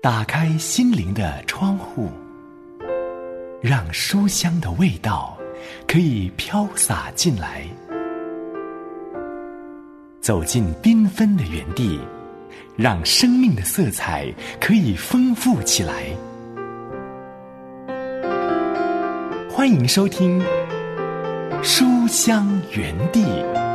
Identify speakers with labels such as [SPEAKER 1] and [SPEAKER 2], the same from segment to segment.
[SPEAKER 1] 打开心灵的窗户，让书香的味道可以飘洒进来，走进缤纷的园地，让生命的色彩可以丰富起来。欢迎收听书香园地。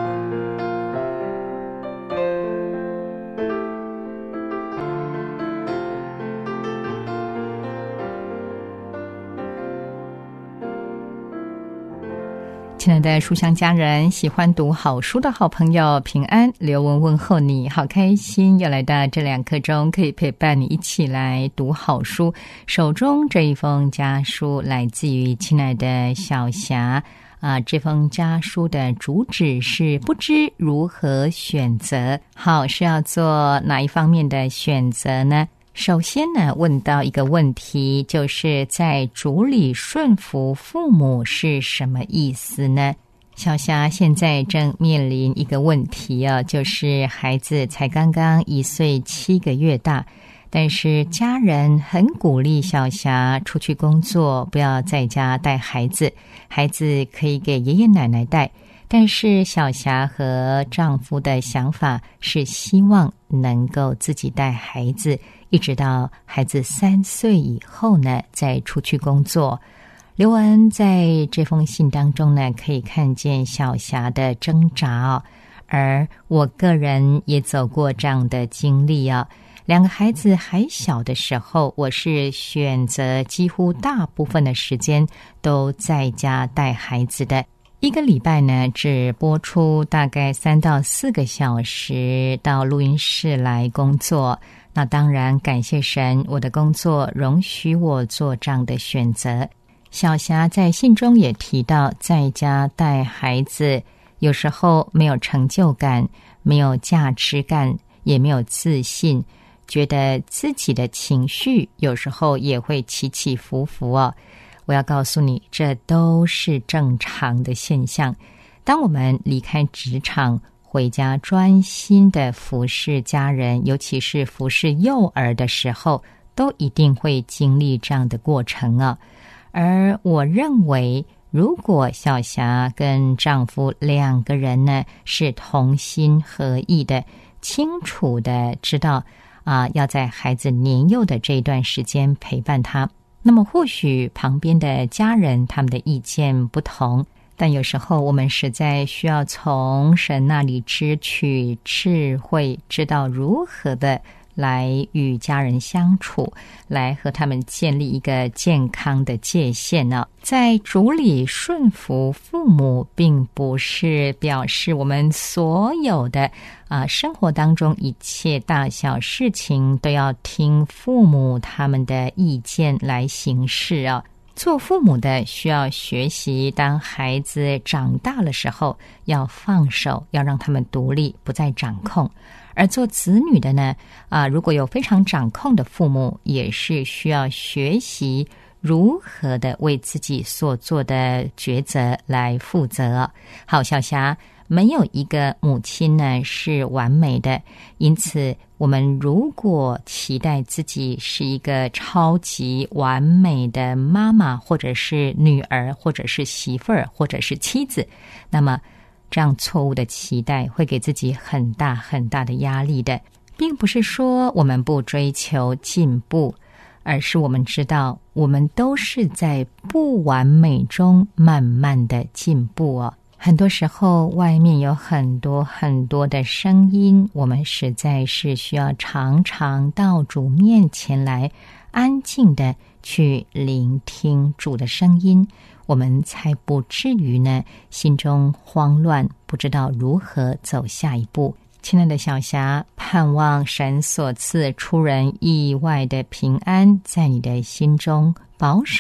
[SPEAKER 2] 亲爱的书香家人，喜欢读好书的好朋友，平安，刘文问候你，好开心又来到这2刻钟，可以陪伴你一起来读好书。手中这一封家书来自于亲爱的小霞这封家书的主旨是不知如何选择。好，是要做哪一方面的选择呢？首先呢，问到一个问题，就是在主里顺服父母是什么意思呢？小霞现在正面临一个问题就是孩子才刚刚1岁7个月大，但是家人很鼓励小霞出去工作，不要在家带孩子，孩子可以给爷爷奶奶带。但是小霞和丈夫的想法是希望能够自己带孩子，一直到孩子3岁以后呢，再出去工作。刘文在这封信当中呢，可以看见小霞的挣扎而我个人也走过这样的经历2个孩子还小的时候，我是选择几乎大部分的时间都在家带孩子的。1个礼拜呢，只播出大概3到4个小时到录音室来工作。那当然感谢神，我的工作容许我做这样的选择。小霞在信中也提到，在家带孩子有时候没有成就感，没有价值感，也没有自信，觉得自己的情绪有时候也会起起伏伏我要告诉你，这都是正常的现象。当我们离开职场，回家专心的服侍家人，尤其是服侍幼儿的时候，都一定会经历这样的过程而我认为，如果小霞跟丈夫2个人呢，是同心合意的，清楚的知道要在孩子年幼的这一段时间陪伴他，那么或许旁边的家人他们的意见不同，但有时候我们实在需要从神那里支取智慧，知道如何的来与家人相处，来和他们建立一个健康的界限在主里顺服父母，并不是表示我们所有的生活当中一切大小事情都要听父母他们的意见来行事做父母的需要学习，当孩子长大的时候要放手，要让他们独立，不再掌控。而做子女的呢，如果有非常掌控的父母，也是需要学习如何的为自己所做的抉择来负责。好，小霞，没有一个母亲呢是完美的，因此我们如果期待自己是一个超级完美的妈妈，或者是女儿，或者是媳妇儿，或者是妻子，那么这样错误的期待会给自己很大很大的压力的。并不是说我们不追求进步，而是我们知道我们都是在不完美中慢慢的进步很多时候外面有很多很多的声音，我们实在是需要常常到主面前来，安静的去聆听主的声音，我们才不至于呢心中慌乱，不知道如何走下一步。亲爱的小霞，盼望神所赐出人意外的平安在你的心中保守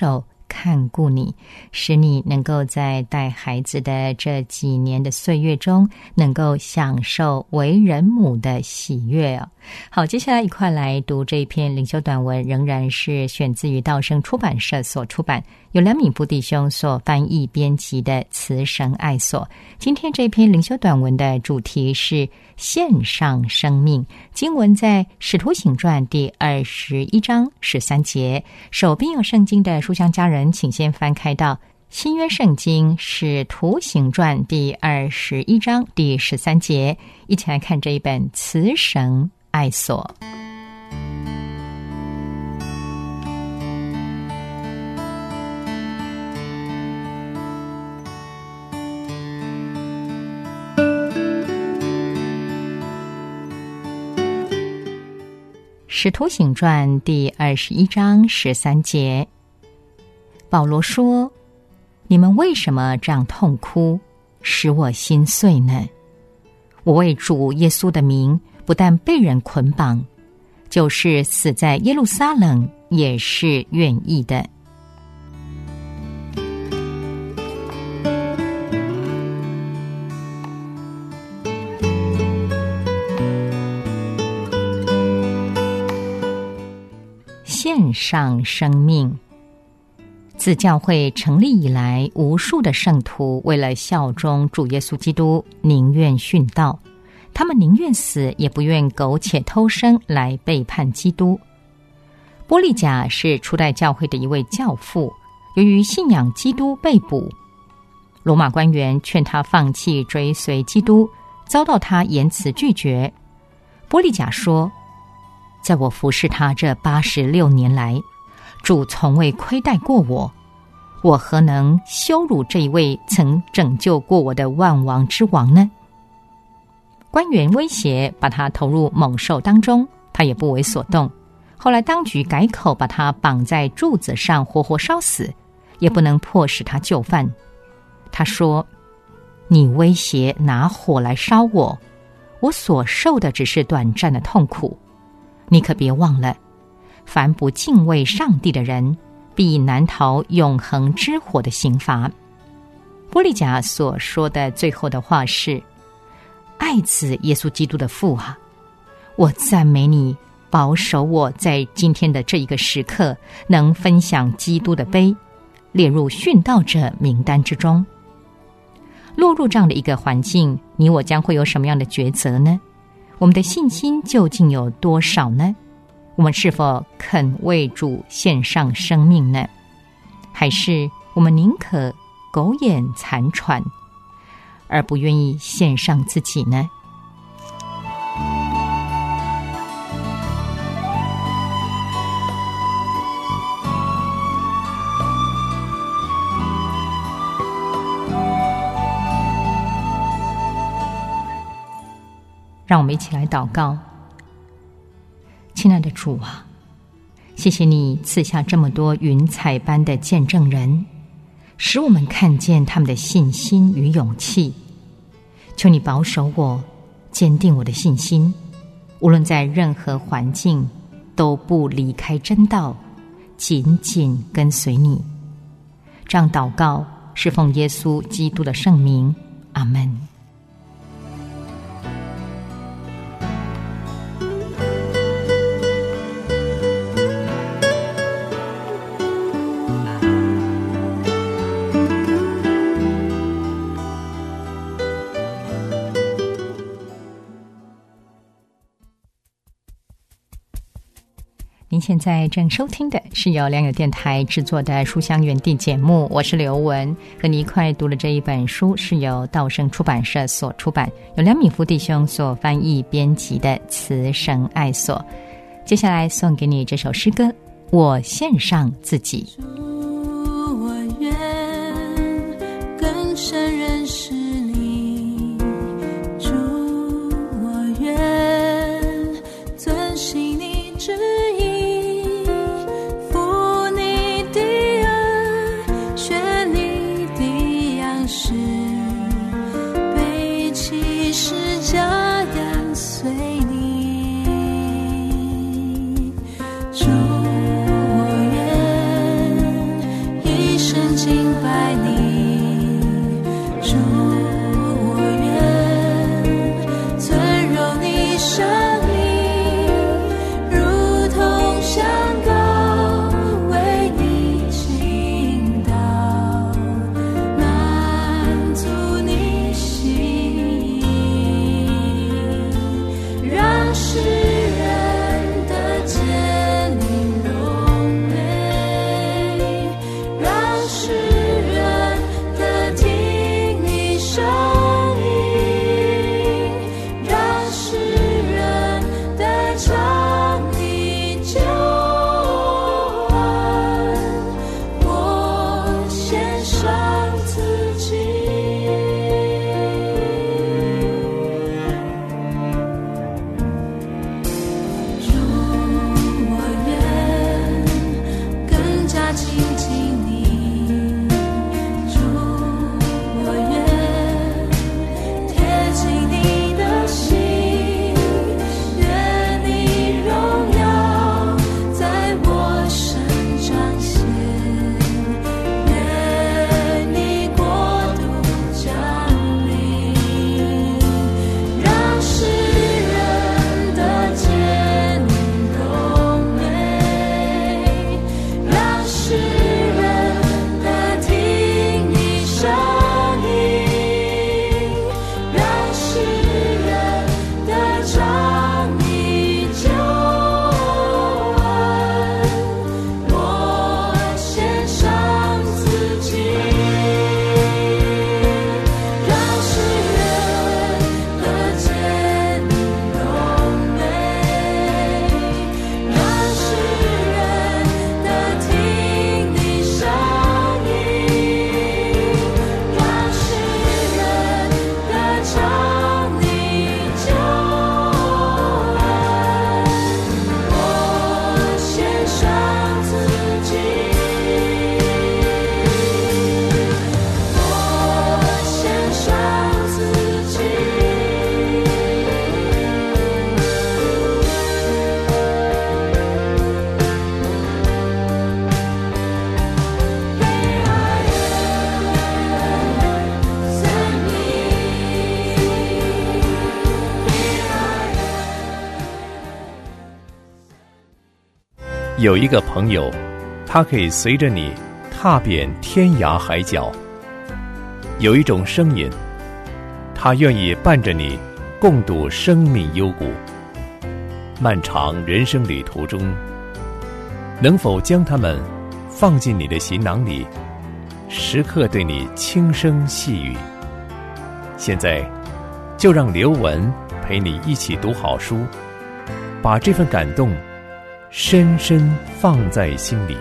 [SPEAKER 2] 看顾你，使你能够在带孩子的这几年的岁月中，能够享受为人母的喜悦哦。好，接下来一块来读这一篇灵修短文，仍然是选自于道生出版社所出版，由梁敏夫弟兄所翻译编辑的《慈神爱所》。今天这篇灵修短文的主题是献上生命，经文在《使徒行传》第21章13节。手边有圣经的书香家人，请先翻开到新约圣经《使徒行传》第21章第13节，一起来看这一本《慈神爱所》。使徒行传第21章13节，保罗说：你们为什么这样痛哭，使我心碎呢？我为主耶稣的名，不但被人捆绑，就是死在耶路撒冷也是愿意的。献上生命。自教会成立以来，无数的圣徒为了效忠主耶稣基督，宁愿殉道，他们宁愿死，也不愿苟且偷生来背叛基督。波利甲是初代教会的一位教父，由于信仰基督被捕，罗马官员劝他放弃追随基督，遭到他严词拒绝。波利甲说：在我服侍他这86年来，主从未亏待过我，我何能羞辱这一位曾拯救过我的万王之王呢？官员威胁把他投入猛兽当中，他也不为所动。后来当局改口把他绑在柱子上活活烧死，也不能迫使他就范。他说：你威胁拿火来烧我，我所受的只是短暂的痛苦。你可别忘了，凡不敬畏上帝的人，必难逃永恒之火的刑罚。波利甲所说的最后的话是：爱子耶稣基督的父啊，我赞美你，保守我在今天的这一个时刻，能分享基督的杯，列入殉道者名单之中。落入这样的一个环境，你我将会有什么样的抉择呢？我们的信心究竟有多少呢？我们是否肯为主献上生命呢？还是我们宁可苟延残喘，而不愿意献上自己呢？让我们一起来祷告。亲爱的主啊，谢谢你赐下这么多云彩般的见证人，使我们看见他们的信心与勇气。求你保守我，坚定我的信心，无论在任何环境，都不离开真道，紧紧跟随你。这样祷告是奉耶稣基督的圣名，阿们。您现在正收听的是由良友电台制作的书香园地节目，我是刘雯，和你一块读了这一本书，是由道生出版社所出版，由梁敏夫弟兄所翻译编辑的《慈神爱所》。接下来送给你这首诗歌，我献上自己。
[SPEAKER 3] 我愿更深认识你，主，我愿遵行你旨意，负你的爱，学你的样式，背起十架跟随你，主，我愿
[SPEAKER 4] 有一个朋友，他可以随着你踏遍天涯海角；有一种声音，他愿意伴着你共度生命幽谷。漫长人生旅途中，能否将它们放进你的行囊里，时刻对你轻声细语？现在就让刘文陪你一起读好书，把这份感动深深放在心里。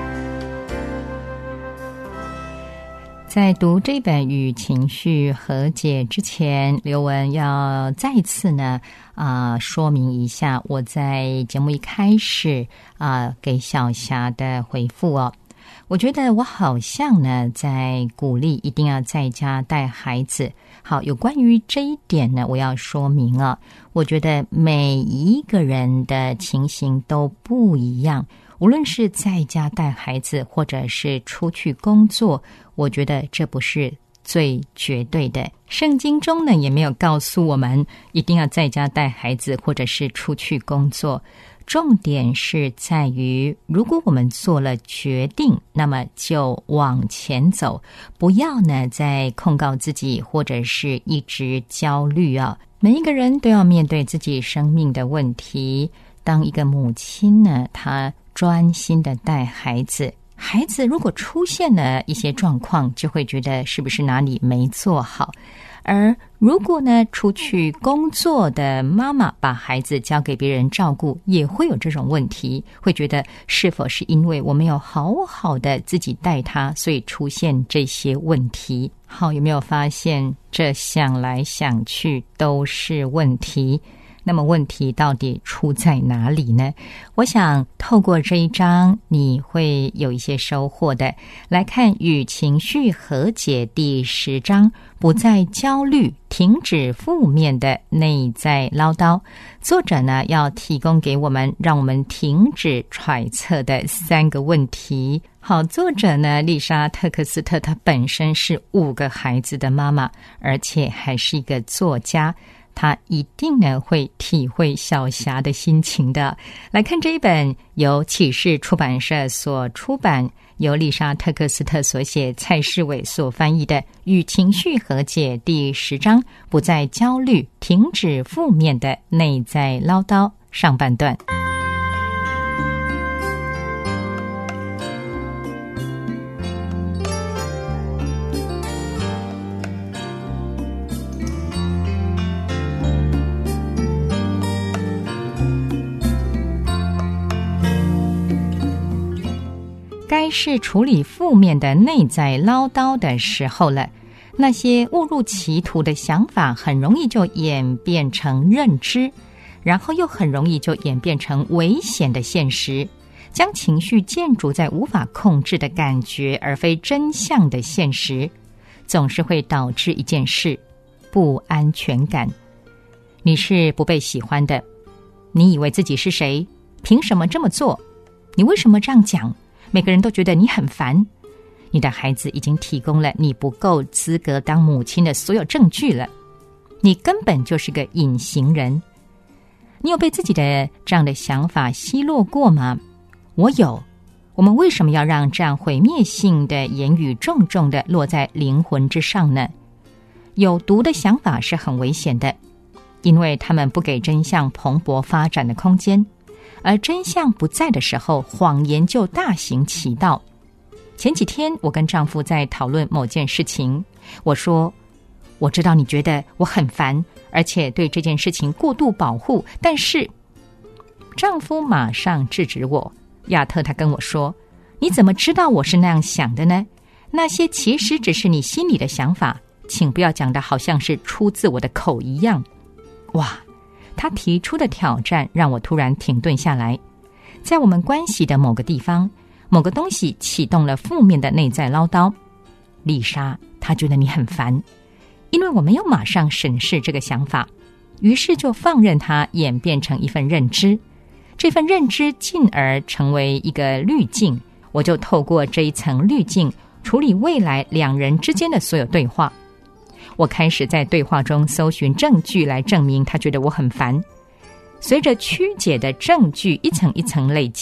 [SPEAKER 2] 在读这本与情绪和解之前，刘文要再次呢说明一下我在节目一开始给小霞的回复哦。我觉得我好像呢在鼓励一定要在家带孩子。好，有关于这一点呢，我要说明啊，我觉得每一个人的情形都不一样，无论是在家带孩子或者是出去工作，我觉得这不是最绝对的。圣经中呢也没有告诉我们一定要在家带孩子或者是出去工作，重点是在于如果我们做了决定，那么就往前走，不要呢再控告自己或者是一直焦虑啊。每一个人都要面对自己生命的问题。当一个母亲呢，她专心的带孩子，孩子如果出现了一些状况，就会觉得是不是哪里没做好。而如果呢出去工作的妈妈把孩子交给别人照顾，也会有这种问题，会觉得是否是因为我没有好好的自己带他，所以出现这些问题。好，有没有发现这想来想去都是问题？那么问题到底出在哪里呢？我想透过这一章你会有一些收获的。来看与情绪和解第10章，不再焦虑，停止负面的内在唠叨。作者呢要提供给我们让我们停止揣测的3个问题。好，作者呢丽莎特克斯特，她本身是5个孩子的妈妈，而且还是一个作家，他一定呢会体会小霞的心情的。来看这一本由启示出版社所出版，由丽莎特克斯特所写，蔡世伟所翻译的《与情绪和解》第10章，不再焦虑，停止负面的内在唠叨，上半段。该是处理负面的内在唠叨的时候了。那些误入歧途的想法很容易就演变成认知，然后又很容易就演变成危险的现实。将情绪建筑在无法控制的感觉而非真相的现实，总是会导致一件事：不安全感。你是不被喜欢的，你以为自己是谁？凭什么这么做？你为什么这样讲？每个人都觉得你很烦。你的孩子已经提供了你不够资格当母亲的所有证据了，你根本就是个隐形人。你有被自己的这样的想法奚落过吗？我有。我们为什么要让这样毁灭性的言语重重地落在灵魂之上呢？有毒的想法是很危险的，因为他们不给真相蓬勃发展的空间，而真相不在的时候，谎言就大行其道。前几天我跟丈夫在讨论某件事情，我说，我知道你觉得我很烦，而且对这件事情过度保护，但是丈夫马上制止我。亚特他跟我说，你怎么知道我是那样想的呢？那些其实只是你心里的想法，请不要讲得好像是出自我的口一样。哇，他提出的挑战让我突然停顿下来。在我们关系的某个地方，某个东西启动了负面的内在唠叨。丽莎，她觉得你很烦，因为我没有马上审视这个想法，于是就放任它演变成一份认知。这份认知进而成为一个滤镜，我就透过这一层滤镜处理未来两人之间的所有对话。我开始在对话中搜寻证据来证明他觉得我很烦。随着曲解的证据一层一层累积，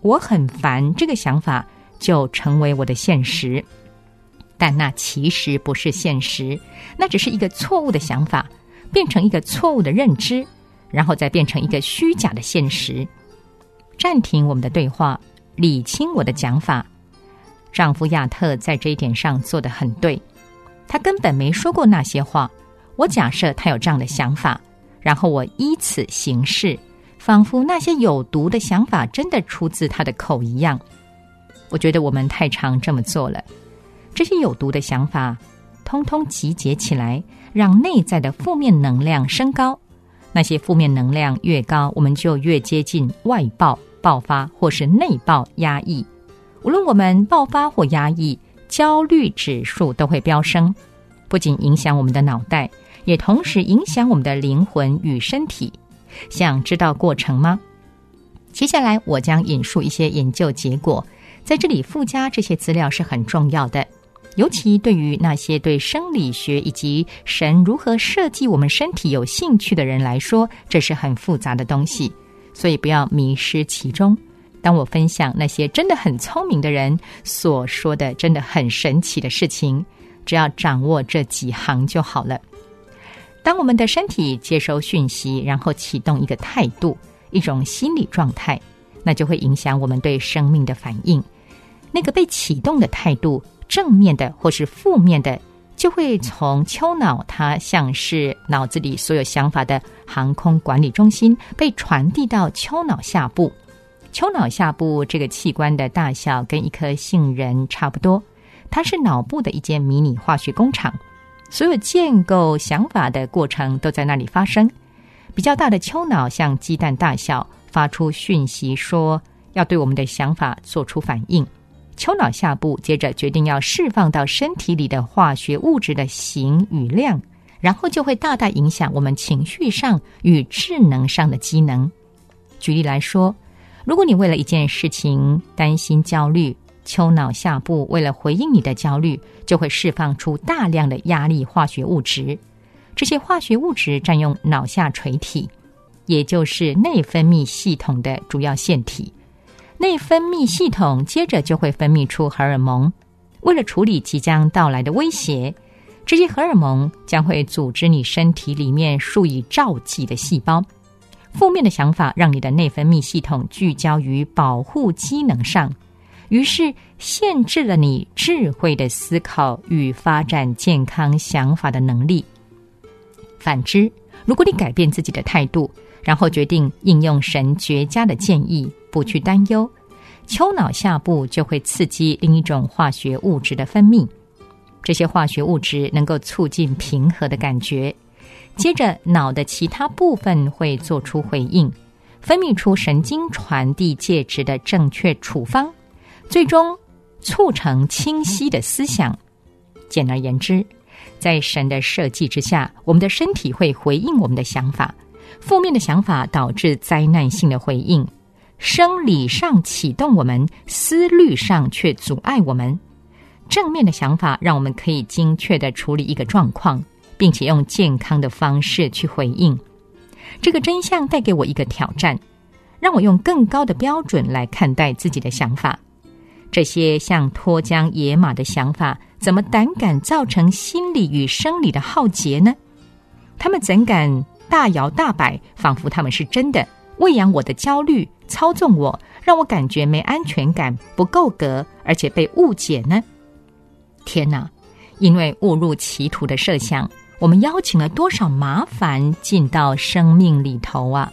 [SPEAKER 2] 我很烦这个想法就成为我的现实，但那其实不是现实，那只是一个错误的想法，变成一个错误的认知，然后再变成一个虚假的现实。暂停我们的对话，理清我的讲法。丈夫亚特在这一点上做得很对，他根本没说过那些话，我假设他有这样的想法，然后我依此行事，仿佛那些有毒的想法真的出自他的口一样。我觉得我们太常这么做了，这些有毒的想法通通集结起来，让内在的负面能量升高，那些负面能量越高，我们就越接近外爆、爆发或是内爆、压抑。无论我们爆发或压抑，焦虑指数都会飙升，不仅影响我们的脑袋，也同时影响我们的灵魂与身体。想知道过程吗？接下来我将引述一些研究结果，在这里附加这些资料是很重要的，尤其对于那些对生理学以及神如何设计我们身体有兴趣的人来说，这是很复杂的东西，所以不要迷失其中。当我分享那些真的很聪明的人所说的真的很神奇的事情，只要掌握这几行就好了。当我们的身体接收讯息，然后启动一个态度，一种心理状态，那就会影响我们对生命的反应。那个被启动的态度，正面的或是负面的，就会从丘脑，它像是脑子里所有想法的航空管理中心，被传递到丘脑下部。丘脑下部这个器官的大小跟一颗杏仁差不多，它是脑部的一间迷你化学工厂，所有建构想法的过程都在那里发生。比较大的丘脑像鸡蛋大小，发出讯息说要对我们的想法做出反应。丘脑下部接着决定要释放到身体里的化学物质的型与量，然后就会大大影响我们情绪上与智能上的机能。举例来说，如果你为了一件事情担心焦虑，丘脑下部为了回应你的焦虑，就会释放出大量的压力化学物质。这些化学物质占用脑下垂体，也就是内分泌系统的主要腺体。内分泌系统接着就会分泌出荷尔蒙，为了处理即将到来的威胁，这些荷尔蒙将会组织你身体里面数以兆计的细胞。负面的想法让你的内分泌系统聚焦于保护机能上，于是限制了你智慧的思考与发展健康想法的能力。反之，如果你改变自己的态度，然后决定应用神绝佳的建议，不去担忧，丘脑下部就会刺激另一种化学物质的分泌。这些化学物质能够促进平和的感觉，接着脑的其他部分会做出回应，分泌出神经传递介质的正确处方，最终促成清晰的思想。简而言之，在神的设计之下，我们的身体会回应我们的想法，负面的想法导致灾难性的回应，生理上启动我们，思虑上却阻碍我们。正面的想法让我们可以精确地处理一个状况，并且用健康的方式去回应。这个真相带给我一个挑战，让我用更高的标准来看待自己的想法。这些像脱缰野马的想法，怎么胆敢造成心理与生理的浩劫呢？他们怎敢大摇大摆，仿佛他们是真的，喂养我的焦虑，操纵我，让我感觉没安全感，不够格，而且被误解呢？天哪！因为误入歧途的设想，我们邀请了多少麻烦进到生命里头啊！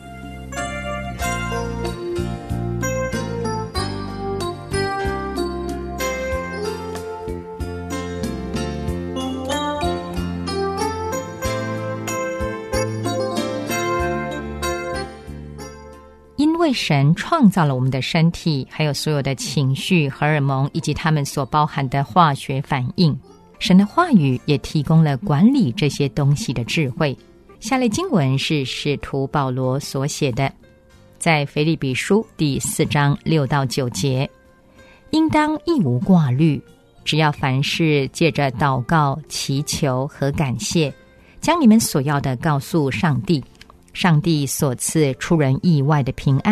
[SPEAKER 2] 因为神创造了我们的身体，还有所有的情绪、荷尔蒙以及它们所包含的化学反应，神的话语也提供了管理这些东西的智慧。下列经文是使徒保罗所写的，在腓立比书第4章6到9节，应当一无挂虑，只要凡事借着祷告、祈求和感谢，将你们所要的告诉上帝。上帝所赐出人意外的平安，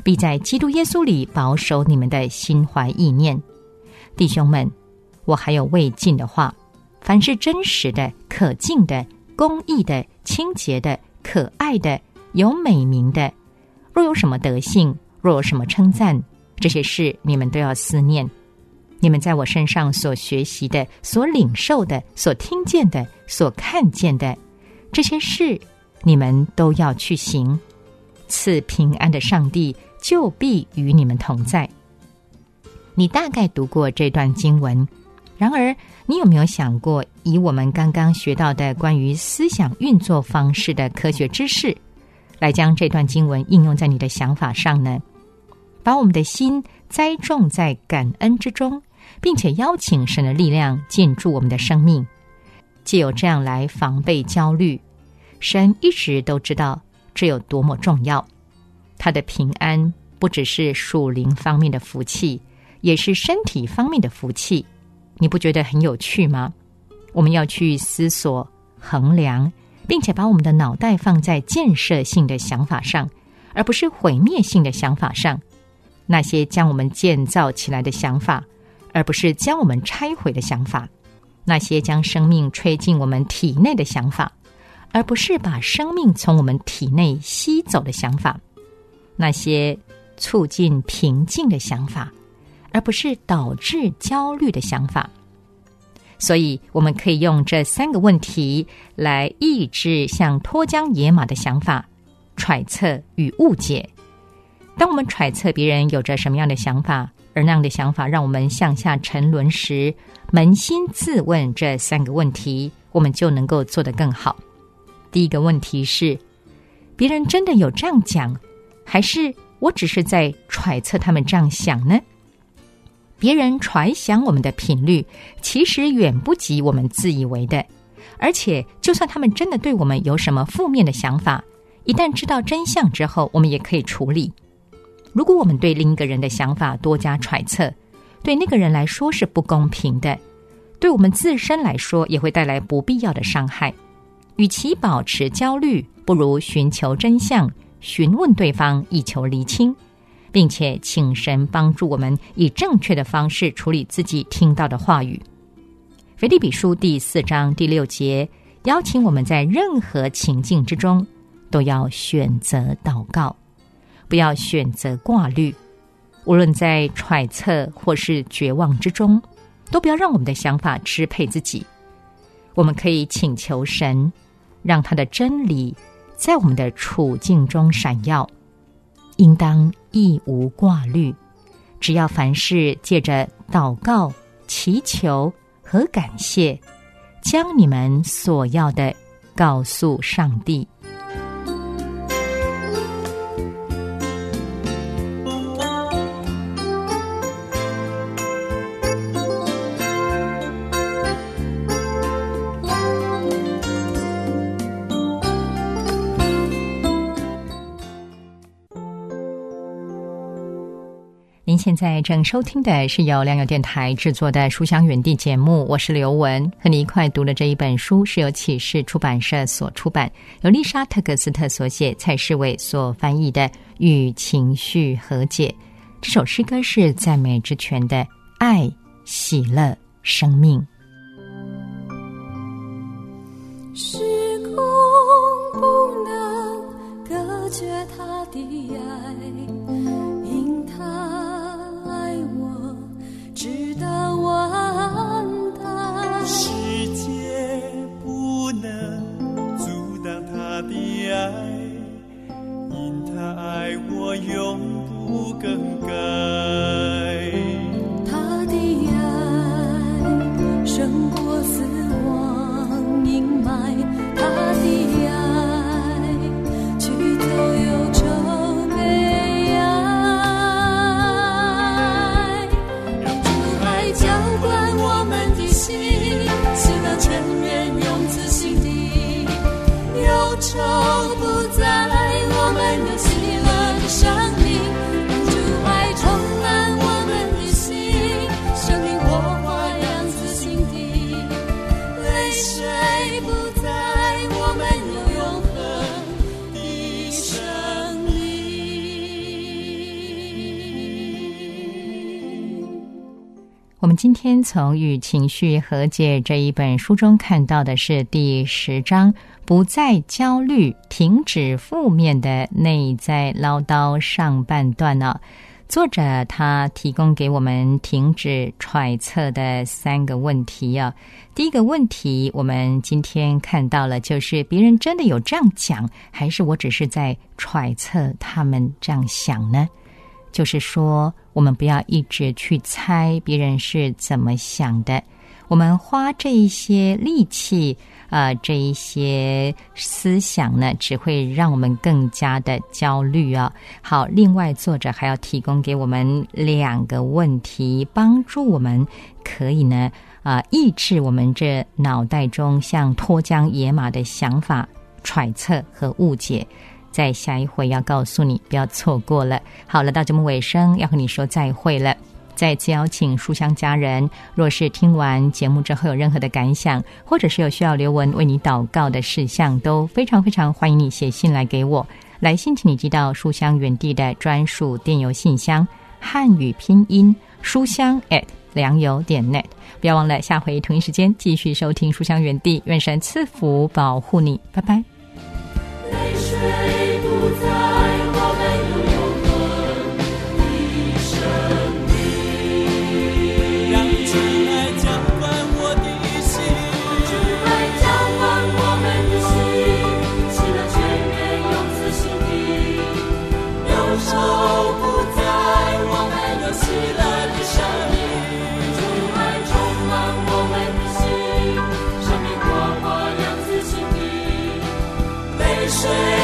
[SPEAKER 2] 必在基督耶稣里保守你们的心怀意念。弟兄们，我还有未尽的话，凡是真实的、可敬的、公义的、清洁的、可爱的、有美名的，若有什么德性，若有什么称赞，这些事你们都要思念。你们在我身上所学习的、所领受的、所听见的、所看见的，这些事你们都要去行。赐平安的上帝就必与你们同在。你大概读过这段经文，然而你有没有想过，以我们刚刚学到的关于思想运作方式的科学知识，来将这段经文应用在你的想法上呢？把我们的心栽种在感恩之中，并且邀请神的力量进驻我们的生命，藉由这样来防备焦虑。神一直都知道这有多么重要。他的平安不只是属灵方面的福气，也是身体方面的福气。你不觉得很有趣吗？我们要去思索、衡量，并且把我们的脑袋放在建设性的想法上，而不是毁灭性的想法上。那些将我们建造起来的想法，而不是将我们拆毁的想法；那些将生命吹进我们体内的想法，而不是把生命从我们体内吸走的想法；那些促进平静的想法，而不是导致焦虑的想法。所以我们可以用这3个问题来抑制像脱缰野马的想法、揣测与误解。当我们揣测别人有着什么样的想法，而那样的想法让我们向下沉沦时，扪心自问这3个问题，我们就能够做得更好。第一个问题是，别人真的有这样讲，还是我只是在揣测他们这样想呢？别人揣想我们的频率，其实远不及我们自以为的。而且就算他们真的对我们有什么负面的想法，一旦知道真相之后，我们也可以处理。如果我们对另一个人的想法多加揣测，对那个人来说是不公平的，对我们自身来说也会带来不必要的伤害。与其保持焦虑，不如寻求真相，询问对方以求厘清，并且请神帮助我们以正确的方式处理自己听到的话语。腓立比书第4章第6节邀请我们在任何情境之中都要选择祷告，不要选择挂虑。无论在揣测或是绝望之中，都不要让我们的想法支配自己。我们可以请求神，让他的真理在我们的处境中闪耀，应当亦无挂虑，只要凡事借着祷告、祈求和感谢，将你们所要的告诉上帝。您现在正收听的是由良友电台制作的书香园地节目，我是刘文，和你一块读的这一本书是由启示出版社所出版，由丽莎特克斯特所写，蔡世伟所翻译的《与情绪和解》。这首诗歌是赞美之泉的爱、喜乐、生命。
[SPEAKER 3] 时空不能隔绝他的爱，因他爱我直到完蛋，
[SPEAKER 5] 世界不能阻挡他的爱，因他爱我永不更改。
[SPEAKER 3] 他的爱胜过死亡阴霾，他的爱驱走忧愁悲哀，让主爱浇灌我们的心，喜乐全面永自心底，忧愁不在，我们有喜乐的生命，让主爱充满
[SPEAKER 2] 我们今天从《与情绪和解》这一本书中看到的是第10章，不再焦虑，停止负面的内在唠叨上半段呢。作者他提供给我们停止揣测的3个问题啊。第一个问题我们今天看到了，就是别人真的有这样讲，还是我只是在揣测他们这样想呢？就是说我们不要一直去猜别人是怎么想的，我们花这一些力气这一些思想呢，只会让我们更加的焦虑啊。好，另外作者还要提供给我们2个问题，帮助我们可以呢抑制我们这脑袋中像脱缰野马的想法、揣测和误解。在下一回要告诉你，不要错过了。好了，到节目尾声要和你说再会了。再次邀请书香家人，若是听完节目之后有任何的感想，或者是有需要留文为你祷告的事项，都非常非常欢迎你写信来给我。来信请你寄到书香园地的专属电邮信箱，汉语拼音书香良友.net。不要忘了下回同一时间继续收听书香园地，愿神赐福保护你，拜拜。
[SPEAKER 3] 泪水不再我们有永恒的生命，
[SPEAKER 5] 让真爱浇灌我的心，
[SPEAKER 3] 真爱浇灌我们的心，使那全面永自心地，忧愁不再我们有喜乐的生命，真爱充满我们的心，生命活泼永自心地，泪水